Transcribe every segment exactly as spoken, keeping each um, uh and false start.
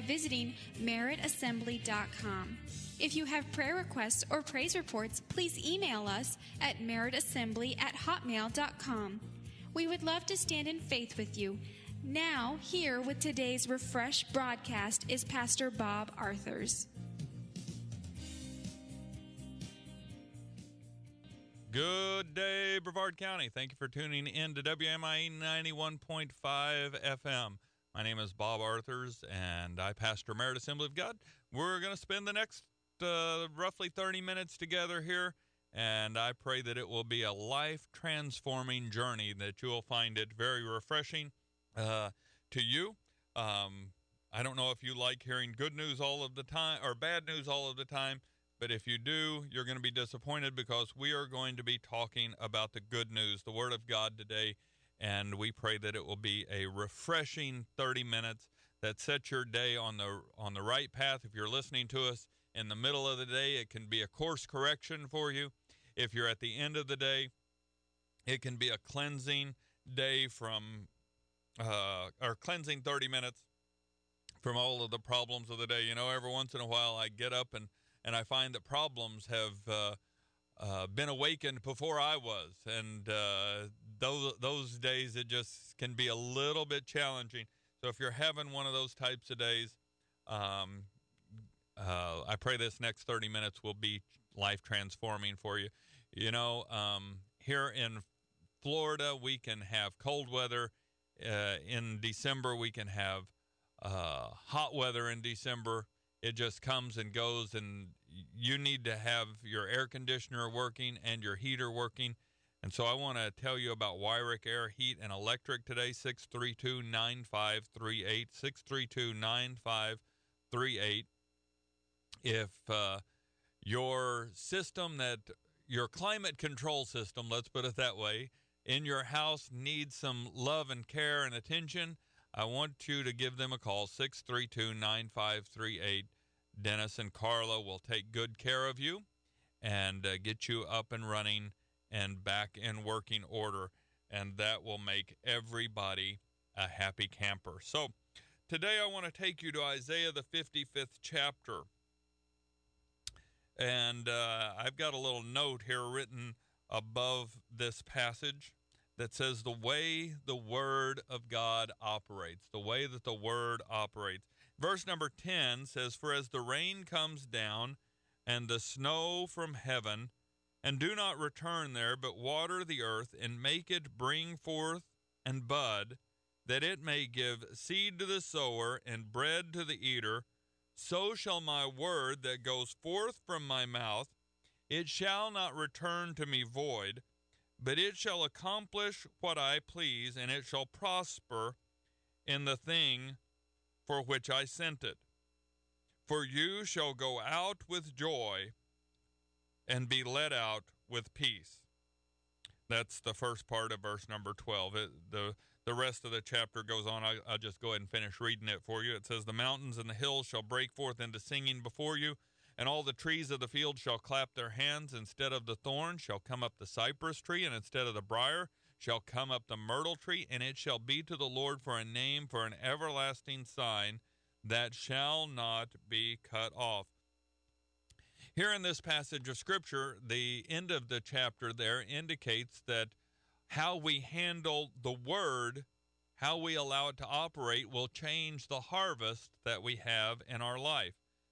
visiting merit assembly dot com. If you have prayer requests or praise reports, please email us at merit assembly at hotmail dot com. We would love to stand in faith with you. Now, here with today's Refresh broadcast is Pastor Bob Arthurs. Good day, Brevard County. Thank you for tuning in to W M I E ninety-one point five F M. My name is Bob Arthurs, and I pastor Merit Assembly of God. We're going to spend the next uh, roughly thirty minutes together here, and I pray that it will be a life-transforming journey, that you will find it very refreshing uh, to you. Um, I don't know if you like hearing good news all of the time or bad news all of the time, but if you do, you're going to be disappointed, because we are going to be talking about the good news, the Word of God today, and we pray that it will be a refreshing thirty minutes that sets your day on the on the right path. If you're listening to us in the middle of the day, it can be a course correction for you. If you're at the end of the day, it can be a cleansing day from, uh, or cleansing thirty minutes from all of the problems of the day. You know, every once in a while I get up and And I find that problems have uh, uh, been awakened before I was. And uh, those those days, it just can be a little bit challenging. So if you're having one of those types of days, um, uh, I pray this next thirty minutes will be life-transforming for you. You know, um, here in Florida, we can have cold weather. Uh, in December, we can have uh, hot weather in December. It just comes and goes, and you need to have your air conditioner working and your heater working. And so I want to tell you about Wyrick Air, Heat, and Electric today, six three two, nine five three eight, six three two, nine five three eight. If uh, your system, that your climate control system, let's put it that way, in your house needs some love and care and attention, I want you to give them a call, six three two, nine five three eight. Dennis and Carla will take good care of you and uh, get you up and running and back in working order, and that will make everybody a happy camper. So today I want to take you to Isaiah, the fifty-fifth chapter. And uh, I've got a little note here written above this passage that says the way the Word of God operates, the way that the Word operates. Verse number ten says, "For as the rain comes down and the snow from heaven, and do not return there, but water the earth and make it bring forth and bud, that it may give seed to the sower and bread to the eater, so shall my word that goes forth from my mouth, it shall not return to me void, but it shall accomplish what I please, and it shall prosper in the thing for which I sent it. For you shall go out with joy and be led out with peace." That's the first part of verse number twelve. It, the, the rest of the chapter goes on. I, I'll just go ahead and finish reading it for you. It says, "The mountains and the hills shall break forth into singing before you, and all the trees of the field shall clap their hands. Instead of the thorn shall come up the cypress tree, and instead of the briar shall come up the myrtle tree, and it shall be to the Lord for a name, for an everlasting sign that shall not be cut off." Here in this passage of Scripture, the end of the chapter there indicates that how we handle the Word, how we allow it to operate, will change the harvest that we have in our life.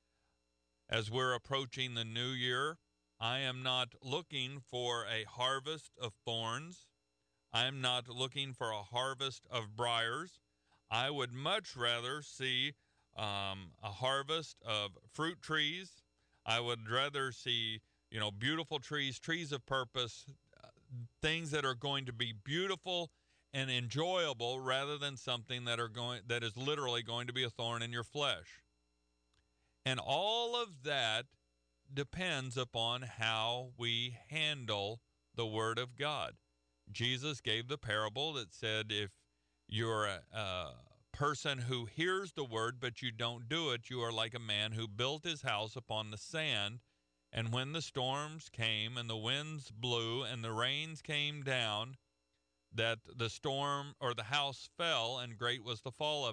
As we're approaching the new year, I am not looking for a harvest of thorns. I'm not looking for a harvest of briars. I would much rather see um, a harvest of fruit trees. I would rather see, you know, beautiful trees, trees of purpose, uh, things that are going to be beautiful and enjoyable, rather than something that are going that is literally going to be a thorn in your flesh. And all of that depends upon how we handle the Word of God. Jesus gave the parable that said, if you're a, a person who hears the Word but you don't do it, you are like a man who built his house upon the sand, and when the storms came and the winds blew and the rains came down, that the storm or the house fell, and great was the fall of it.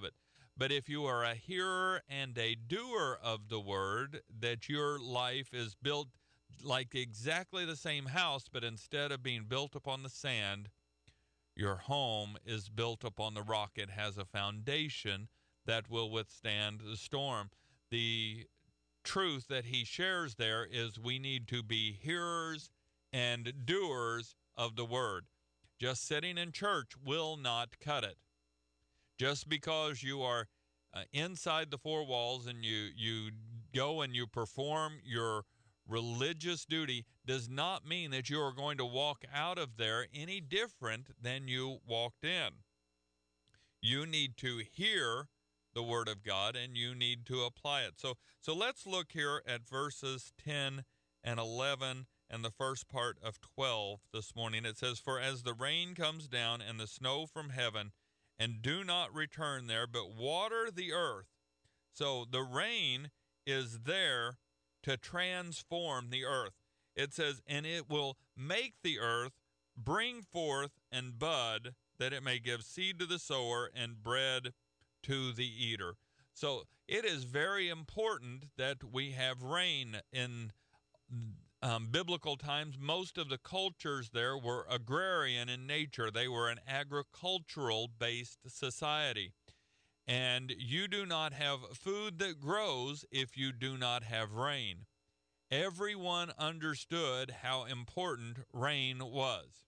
But if you are a hearer and a doer of the word, that your life is built like exactly the same house, but instead of being built upon the sand, your home is built upon the rock. It has a foundation that will withstand the storm. The truth that he shares there is we need to be hearers and doers of the word. Just sitting in church will not cut it. Just because you are uh, inside the four walls and you, you go and you perform your religious duty does not mean that you are going to walk out of there any different than you walked in. You need to hear the word of God and you need to apply it. So, so let's look here at verses ten and eleven and the first part of twelve this morning. It says, "For as the rain comes down and the snow from heaven, and do not return there, but water the earth." So the rain is there to transform the earth. It says, "And it will make the earth bring forth and bud, that it may give seed to the sower and bread to the eater." So it is very important that we have rain. In um, biblical times, most of the cultures there were agrarian in nature. They were an agricultural-based society. And you do not have food that grows if you do not have rain. Everyone understood how important rain was.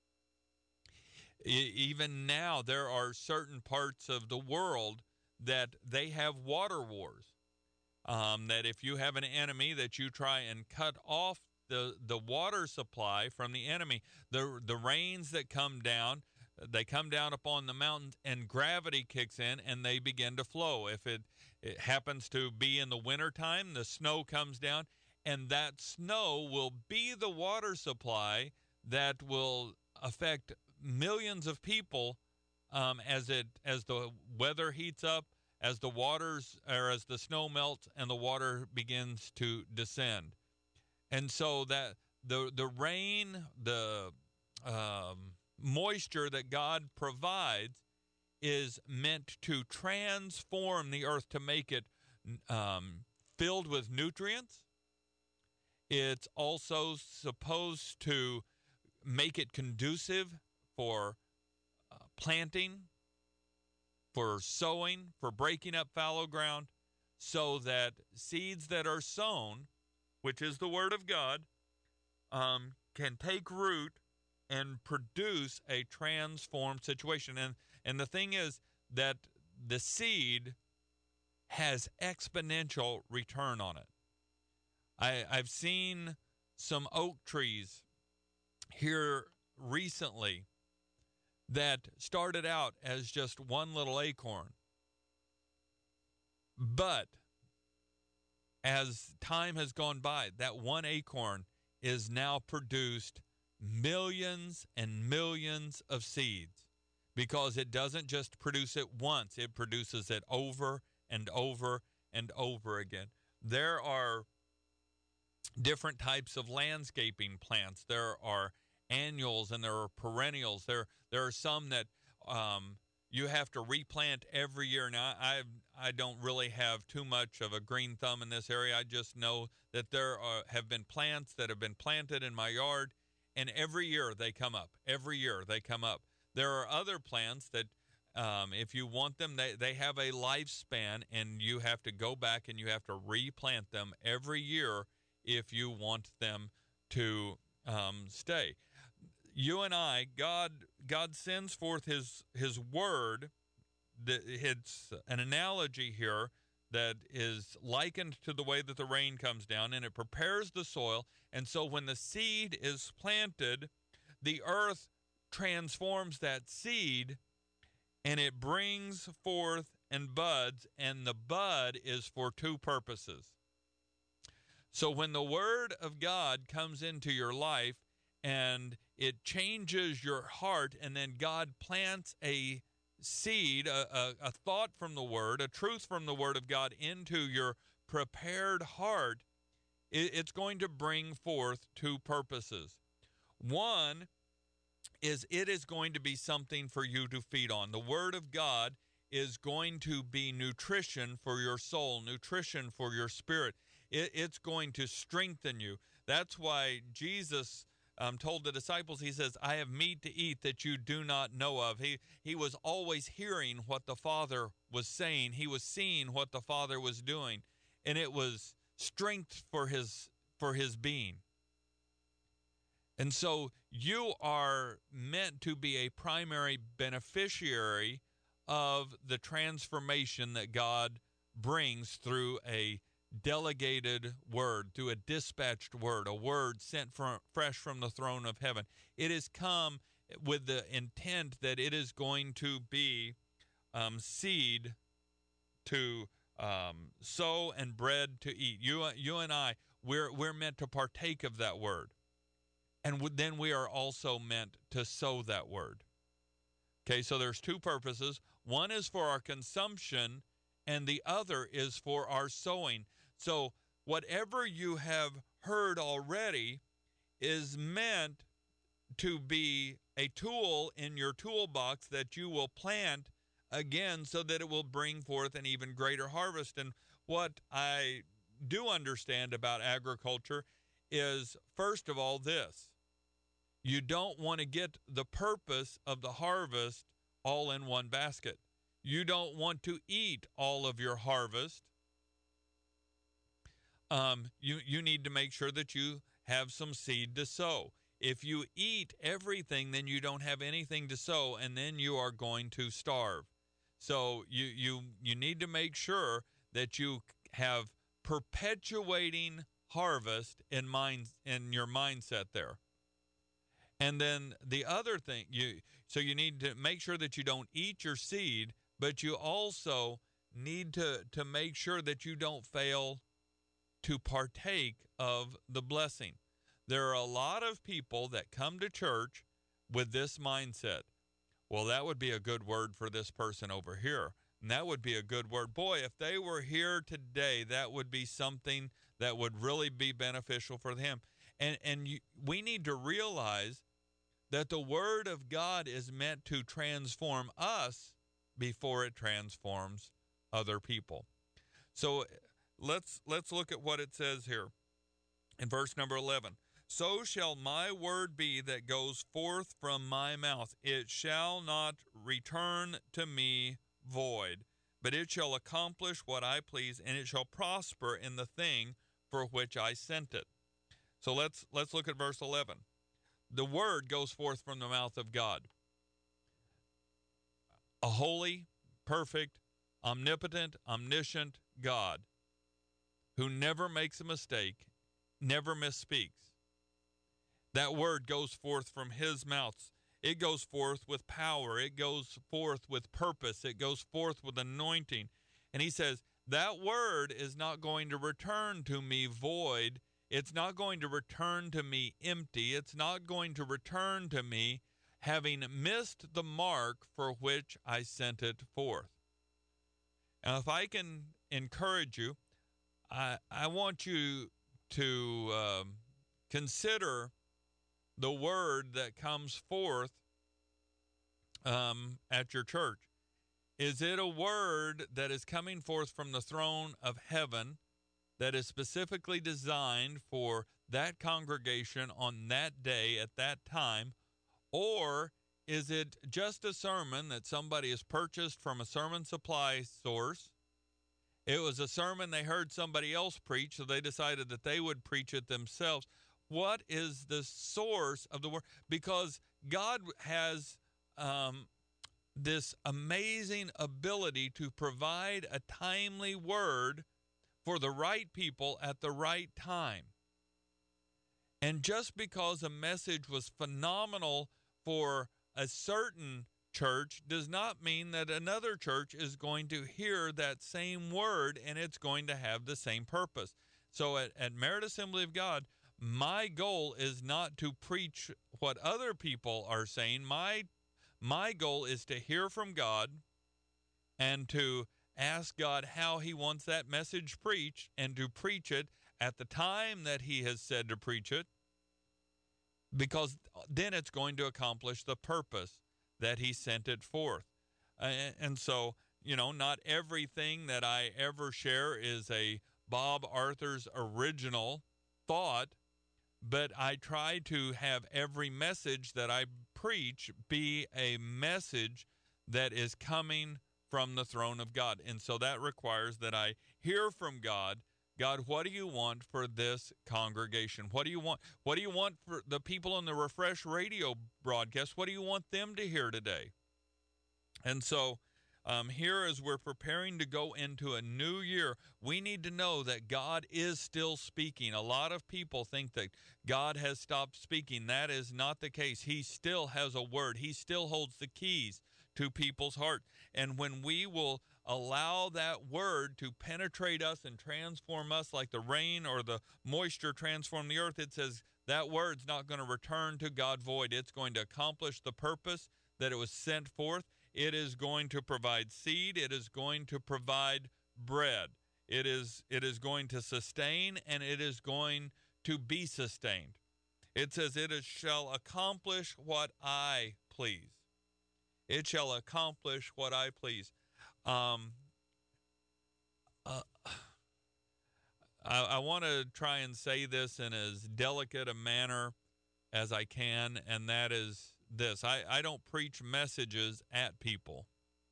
E- even now, there are certain parts of the world that they have water wars. Um, that if you have an enemy, that you try and cut off the, the water supply from the enemy. The, the rains that come down, they come down upon the mountains and gravity kicks in and they begin to flow. If it, it happens to be in the wintertime, the snow comes down and that snow will be the water supply that will affect millions of people um, as it as the weather heats up, as the waters or as the snow melts and the water begins to descend. And so that the the rain, the um, moisture that God provides is meant to transform the earth, to make it um, filled with nutrients. It's also supposed to make it conducive for uh, planting, for sowing, for breaking up fallow ground, so that seeds that are sown, which is the word of God, um, can take root and produce a transformed situation. And, and the thing is that the seed has exponential return on it. I, I've seen some oak trees here recently that started out as just one little acorn. But as time has gone by, that one acorn is now produced millions and millions of seeds, because it doesn't just produce it once, it produces it over and over and over again. There are different types of landscaping plants. There are annuals and there are perennials. There there are some that um, you have to replant every year. Now, I I don't really have too much of a green thumb in this area. I just know that there are, have been plants that have been planted in my yard, and every year they come up. Every year they come up. There are other plants that um, if you want them, they, they have a lifespan, and you have to go back and you have to replant them every year if you want them to um, stay. You and I, God, God sends forth His His word. That it's an analogy here that is likened to the way that the rain comes down, and it prepares the soil. And so when the seed is planted, the earth transforms that seed, and it brings forth and buds, and the bud is for two purposes. So when the word of God comes into your life and it changes your heart, and then God plants a seed, a, a, a thought from the word, a truth from the word of God into your prepared heart, it, it's going to bring forth two purposes. One is it is going to be something for you to feed on. The word of God is going to be nutrition for your soul, nutrition for your spirit. It, it's going to strengthen you. That's why Jesus um, told the disciples, he says, I have meat to eat that you do not know of. He, he was always hearing what the Father was saying. He was seeing what the Father was doing, and it was strength for his, for his being. And so you are meant to be a primary beneficiary of the transformation that God brings through a delegated word, through a dispatched word, a word sent from, fresh from the throne of heaven. It has come with the intent that it is going to be um, seed to um, sow and bread to eat. You, you and I, we're we're meant to partake of that word. And then we are also meant to sow that word. Okay, so there's two purposes. One is for our consumption, and the other is for our sowing. So whatever you have heard already is meant to be a tool in your toolbox that you will plant again so that it will bring forth an even greater harvest. And what I do understand about agriculture is, first of all, this. You don't want to get the purpose of the harvest all in one basket. You don't want to eat all of your harvest. Um, you, you need to make sure that you have some seed to sow. If you eat everything, then you don't have anything to sow, and then you are going to starve. So you, you, you need to make sure that you have perpetuating harvest in mind, in your mindset there. And then the other thing, you so you need to make sure that you don't eat your seed, but you also need to, to make sure that you don't fail to partake of the blessing. There are a lot of people that come to church with this mindset. Well, that would be a good word for this person over here. And that would be a good word. Boy, if they were here today, that would be something that would really be beneficial for them. And, and you, we need to realize that the Word of God is meant to transform us before it transforms other people. So let's let's look at what it says here in verse number eleven. So shall my word be that goes forth from my mouth. It shall not return to me void, but it shall accomplish what I please, and it shall prosper in the thing for which I sent it. So let's let's look at verse eleven. The word goes forth from the mouth of God. A holy, perfect, omnipotent, omniscient God who never makes a mistake, never misspeaks. That word goes forth from his mouth. It goes forth with power. It goes forth with purpose. It goes forth with anointing. And he says, that word is not going to return to me void. It's not going to return to me empty. It's not going to return to me having missed the mark for which I sent it forth. Now, if I can encourage you, I, I want you to um, consider the word that comes forth um, at your church. Is it a word that is coming forth from the throne of heaven that is specifically designed for that congregation on that day at that time? Or is it just a sermon that somebody has purchased from a sermon supply source? It was a sermon they heard somebody else preach, so they decided that they would preach it themselves. What is the source of the word? Because God has um, this amazing ability to provide a timely word for the right people at the right time. And just because a message was phenomenal for a certain church does not mean that another church is going to hear that same word and it's going to have the same purpose. So at, at Merit Assembly of God, my goal is not to preach what other people are saying. My, my goal is to hear from God and to ask God how he wants that message preached and to preach it at the time that he has said to preach it, because then it's going to accomplish the purpose that he sent it forth. Uh, and so you know, not everything that I ever share is a Bob Arthur's original thought, but I try to have every message that I preach be a message that is coming from the throne of God. And so that requires that I hear from God. God, what do you want for this congregation? What do you want? What do you want for the people on the Refresh radio broadcast? What do you want them to hear today? And so um, here, as we're preparing to go into a new year, we need to know that God is still speaking. A lot of people think that God has stopped speaking. That is not the case. He still has a word. He still holds the keys to people's heart. And when we will allow that word to penetrate us and transform us like the rain or the moisture transform the earth, it says that word's not going to return to God void. It's going to accomplish the purpose that it was sent forth. It is going to provide seed. It is going to provide bread. It is, it is going to sustain, and it is going to be sustained. It says, it is, shall accomplish what I please. It shall accomplish what I please. Um, uh, I, I want to try and say this in as delicate a manner as I can, and that is this. I, I don't preach messages at people.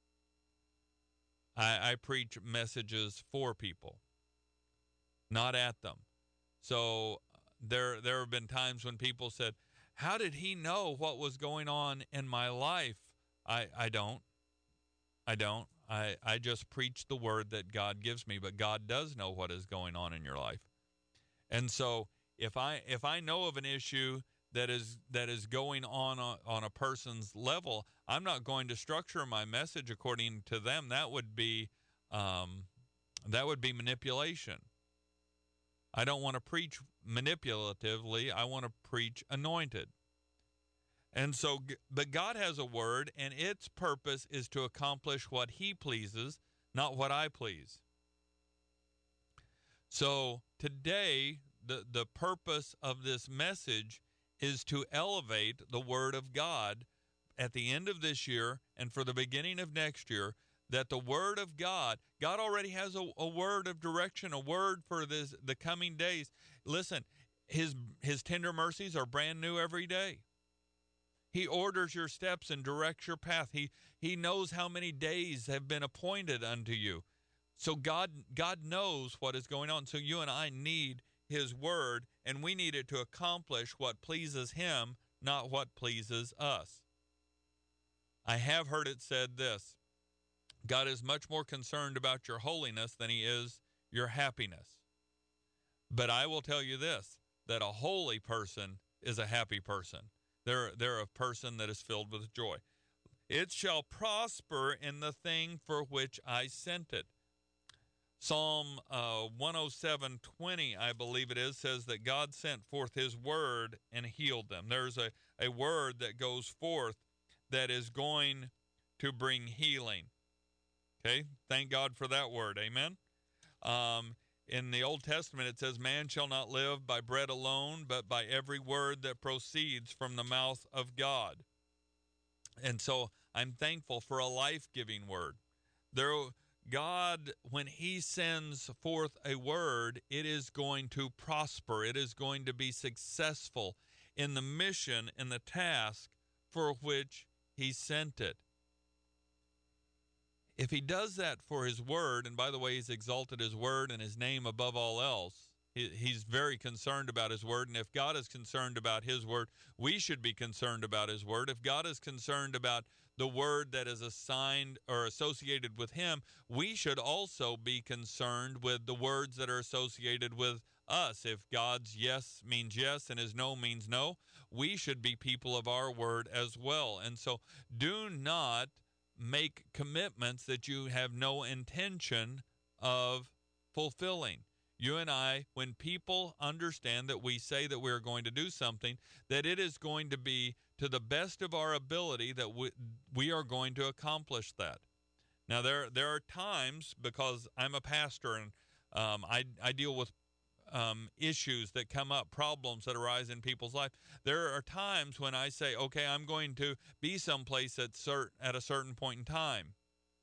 I, I preach messages for people, not at them. So there, there have been times when people said, how did he know what was going on in my life? I, I don't. I don't. I, I just preach the word that God gives me, but God does know what is going on in your life. And so if I if I know of an issue that is that is going on a, on a person's level, I'm not going to structure my message according to them. That would be um, that would be manipulation. I don't want to preach manipulatively. I want to preach anointed. And so, but God has a word, and its purpose is to accomplish what he pleases, not what I please. So today, the, the purpose of this message is to elevate the word of God at the end of this year and for the beginning of next year, that the word of God, God already has a, a word of direction, a word for this, the coming days. Listen, his, his tender mercies are brand new every day. He orders your steps and directs your path. He he knows how many days have been appointed unto you. So God God knows what is going on. So you and I need his word, and we need it to accomplish what pleases him, not what pleases us. I have heard it said this: God is much more concerned about your holiness than he is your happiness. But I will tell you this, that a holy person is a happy person. They're, they're a person that is filled with joy. It shall prosper in the thing for which I sent it. Psalm uh, one oh seven twenty, I believe it is, says that God sent forth his word and healed them. There's a, a word that goes forth that is going to bring healing. Okay, thank God for that word. Amen. Um, In the Old Testament, it says, man shall not live by bread alone, but by every word that proceeds from the mouth of God. And so I'm thankful for a life-giving word. There, God, when he sends forth a word, it is going to prosper. It is going to be successful in the mission and the task for which he sent it. If he does that for his word, and by the way, he's exalted his word and his name above all else, he, he's very concerned about his word. And if God is concerned about his word, we should be concerned about his word. If God is concerned about the word that is assigned or associated with him, we should also be concerned with the words that are associated with us. If God's yes means yes and his no means no, we should be people of our word as well. And so do not make commitments that you have no intention of fulfilling. You and I, when people understand that we say that we're going to do something, that it is going to be to the best of our ability that we, we are going to accomplish that. Now, there there are times, because I'm a pastor and um, I, I deal with Um, issues that come up, problems that arise in people's life. There are times when I say, okay, I'm going to be someplace at, cert- at a certain point in time.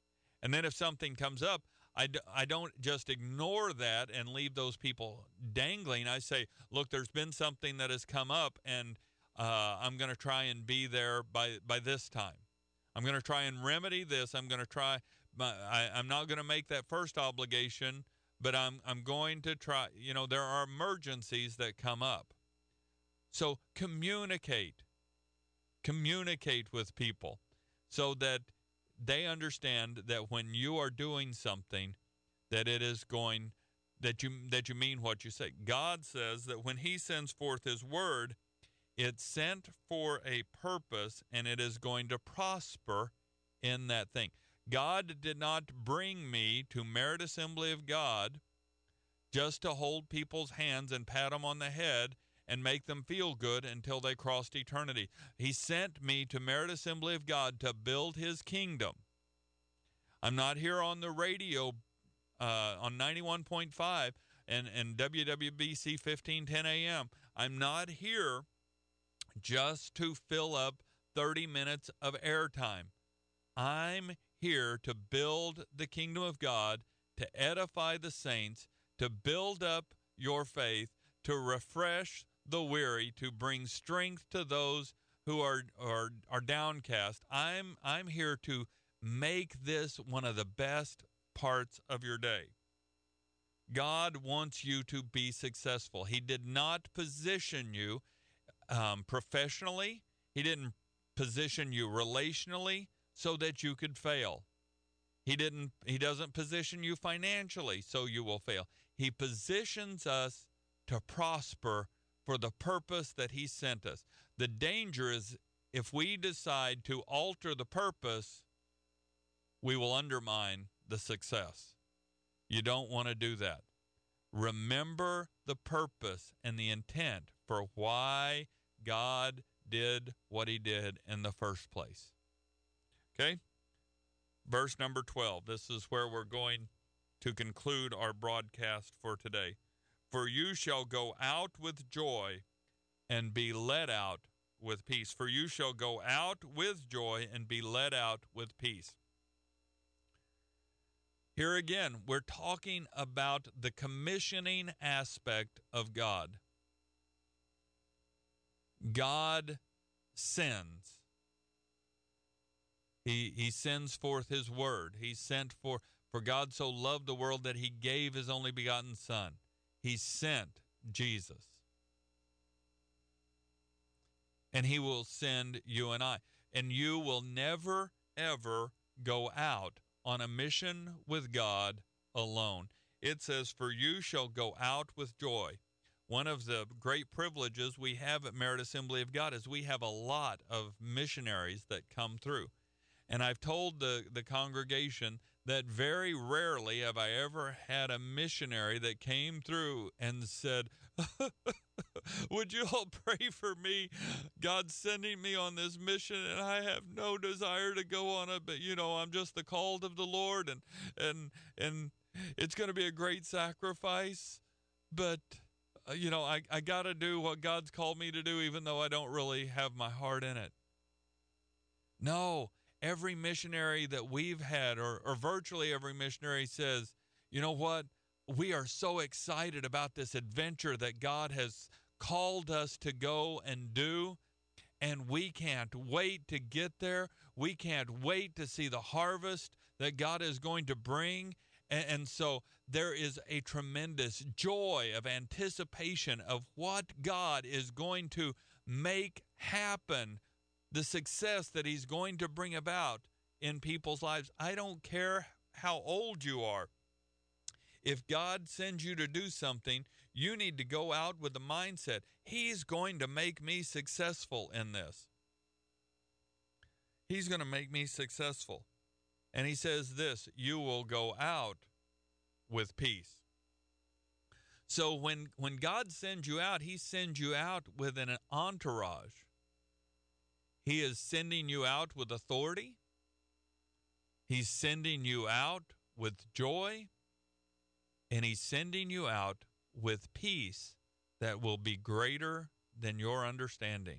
And then if something comes up, I, d- I don't just ignore that and leave those people dangling. I say, look, there's been something that has come up, and uh, I'm going to try and be there by, by this time. I'm going to try and remedy this. I'm going to try. I, I'm not going to make that first obligation, but I'm I'm going to try. You know, there are emergencies that come up. So communicate. Communicate with people so that they understand that when you are doing something, that it is going, that you that you mean what you say. God says that when he sends forth his word, it's sent for a purpose, and it is going to prosper in that thing. God did not bring me to Merit Assembly of God just to hold people's hands and pat them on the head and make them feel good until they crossed eternity. He sent me to Merit Assembly of God to build his kingdom. I'm not here on the radio uh, on ninety-one point five and, and W W B C fifteen ten A M. I'm not here just to fill up thirty minutes of airtime. I'm here to build the kingdom of God, to edify the saints, to build up your faith, to refresh the weary, to bring strength to those who are are, are downcast. I'm I'm here to make this one of the best parts of your day. God wants you to be successful. He did not position you um, professionally. He didn't position you relationally so that you could fail. He didn't. He doesn't position you financially so you will fail. He positions us to prosper for the purpose that he sent us. The danger is if we decide to alter the purpose, we will undermine the success. You don't want to do that. Remember the purpose and the intent for why God did what he did in the first place. Okay? Verse number twelve. This is where we're going to conclude our broadcast for today. For you shall go out with joy and be led out with peace. For you shall go out with joy and be led out with peace. Here again, we're talking about the commissioning aspect of God. God sends. He, he sends forth his word. He sent for, for God so loved the world that he gave his only begotten Son. He sent Jesus. And he will send you and I. And you will never, ever go out on a mission with God alone. It says, for you shall go out with joy. One of the great privileges we have at Merit Assembly of God is we have a lot of missionaries that come through. And I've told the, the congregation that very rarely have I ever had a missionary that came through and said, would you all pray for me? God's sending me on this mission, and I have no desire to go on it, but, you know, I'm just the called of the Lord, and and and it's going to be a great sacrifice, but, uh, you know, I, I got to do what God's called me to do, even though I don't really have my heart in it. No. Every missionary that we've had, or, or virtually every missionary, says, you know what? We are so excited about this adventure that God has called us to go and do, and we can't wait to get there. We can't wait to see the harvest that God is going to bring. And, and so there is a tremendous joy of anticipation of what God is going to make happen, the success that he's going to bring about in people's lives. I don't care how old you are. If God sends you to do something, you need to go out with the mindset, he's going to make me successful in this. He's going to make me successful. And he says this, you will go out with peace. So when, when God sends you out, he sends you out with an entourage. He is sending you out with authority. He's sending you out with joy. And he's sending you out with peace that will be greater than your understanding.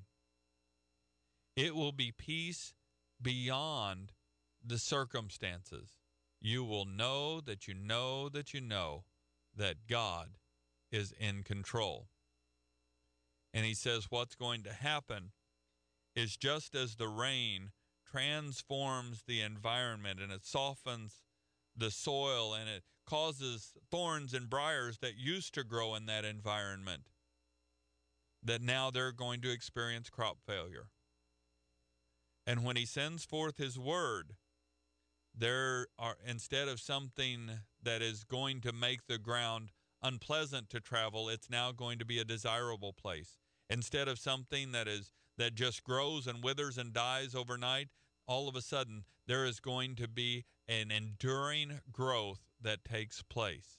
It will be peace beyond the circumstances. you will know that you know that you know that God is in control. And he says what's going to happen is just as the rain transforms the environment and it softens the soil and it causes thorns and briars that used to grow in that environment, that now they're going to experience crop failure. And when he sends forth his word, there are, instead of something that is going to make the ground unpleasant to travel, it's now going to be a desirable place. Instead of something that is that just grows and withers and dies overnight, all of a sudden there is going to be an enduring growth that takes place.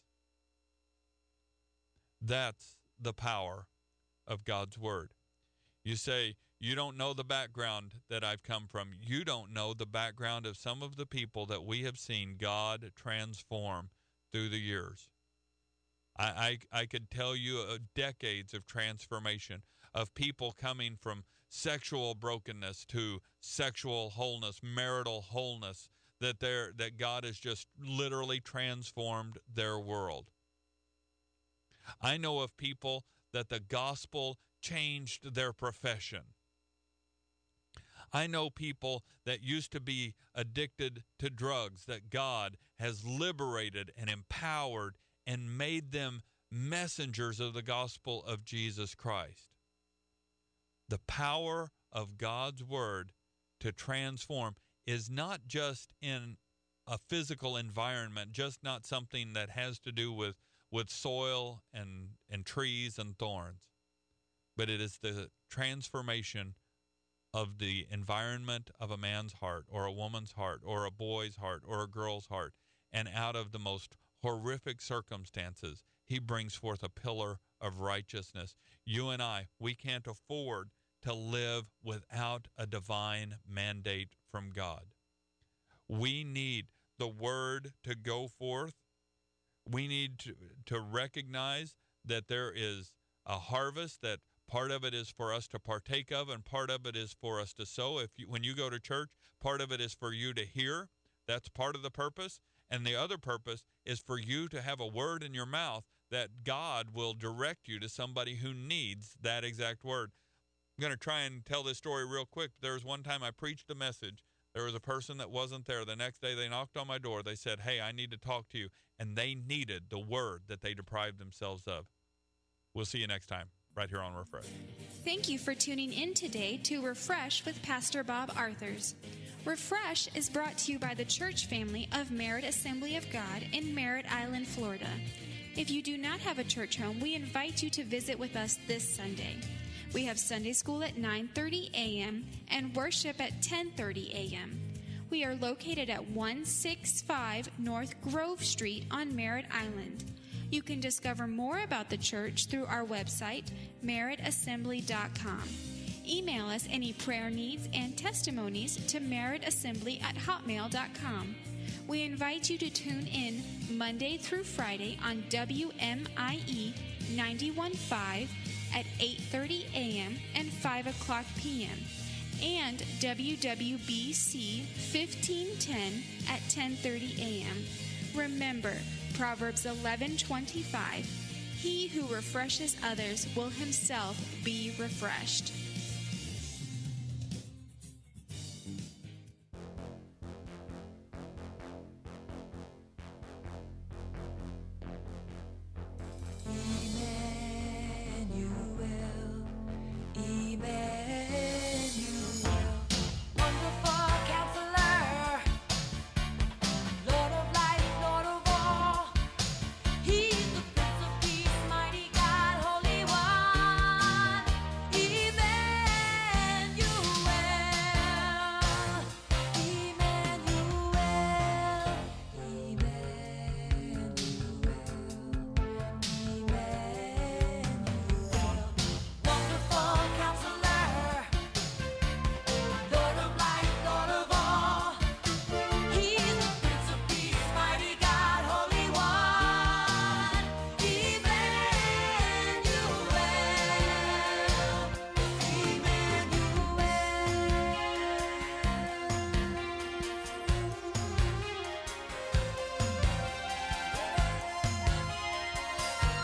That's the power of God's word. You say, you don't know the background that I've come from. You don't know the background of some of the people that we have seen God transform through the years. I, I, I could tell you uh, decades of transformation of people coming from sexual brokenness to sexual wholeness, marital wholeness, that they're, that God has just literally transformed their world. I know of people that the gospel changed their profession. I know people that used to be addicted to drugs that God has liberated and empowered and made them messengers of the gospel of Jesus Christ. The power of God's word to transform is not just in a physical environment, just not something that has to do with, with soil and, and trees and thorns, but it is the transformation of the environment of a man's heart or a woman's heart or a boy's heart or a girl's heart. And out of the most horrific circumstances, he brings forth a pillar of righteousness. You and I, we can't afford to live without a divine mandate from God. We need the word to go forth. We need to, to recognize that there is a harvest, that part of it is for us to partake of and part of it is for us to sow. If you, when you go to church, part of it is for you to hear. That's part of the purpose. And the other purpose is for you to have a word in your mouth that God will direct you to somebody who needs that exact word. I'm going to try and tell this story real quick. There was one time I preached a message. There was a person that wasn't there. The next day they knocked on my door. They said, hey, I need to talk to you. And they needed the word that they deprived themselves of. We'll see you next time right here on Refresh. Thank you for tuning in today to Refresh with Pastor Bob Arthurs. Refresh is brought to you by the church family of Merritt Assembly of God in Merritt Island, Florida. If you do not have a church home, we invite you to visit with us this Sunday. We have Sunday school at nine thirty a.m. and worship at ten thirty a.m. We are located at one sixty-five North Grove Street on Merritt Island. You can discover more about the church through our website, merritt assembly dot com. Email us any prayer needs and testimonies to merrittassembly at hotmail dot com. We invite you to tune in Monday through Friday on W M I E ninety-one point five at eight thirty a.m. and five o'clock p.m. and W W B C fifteen ten at ten thirty a.m. Remember, Proverbs eleven twenty-five, he who refreshes others will himself be refreshed.